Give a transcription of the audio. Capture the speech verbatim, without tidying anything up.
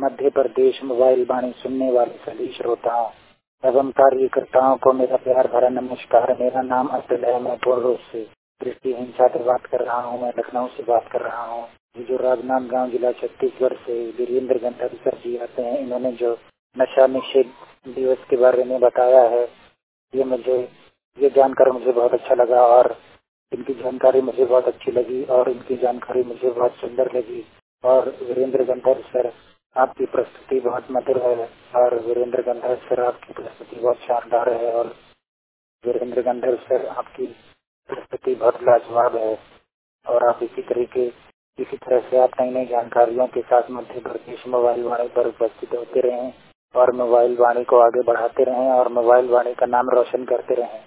Madhya Pradesh mobile वाणी सुनने वाले सभी श्रोताओं एवं कार्यकर्ताओं को मेरा प्यार भरा नमस्कार। मेरा नाम अतुल है। मैं पूर्ण रूप से दृष्टिहीन छात्र बात कर रहा हूँ। मैं लखनऊ से बात कर रहा हूँ। जो राजनांदगांव जिला छत्तीसगढ़ से वीरेंद्र गंधर्व सर जी आते हैं। इन्होंने जो नशा निषेध दिवस के बारे में बताया है, ये मुझे ये जानकर मुझे बहुत अच्छा लगा और इनकी जानकारी मुझे बहुत अच्छी लगी और इनकी जानकारी मुझे बहुत सुंदर लगी। और वीरेंद्र गंधर्व सर, आपकी प्रस्तुति बहुत मधुर है और वीरेंद्र गंधर्व सर आपकी प्रस्तुति बहुत शानदार है और वीरेंद्र गंधर्व सर आपकी प्रस्तुति बहुत लाजवाब है। और आप इसी तरीके इसी तरह से आप नई नई जानकारियों के साथ मध्य प्रदेश मोबाइल वाणी पर उपस्थित होते रहें और मोबाइल वाणी को आगे बढ़ाते रहें और मोबाइल वाणी का नाम रोशन करते रहें।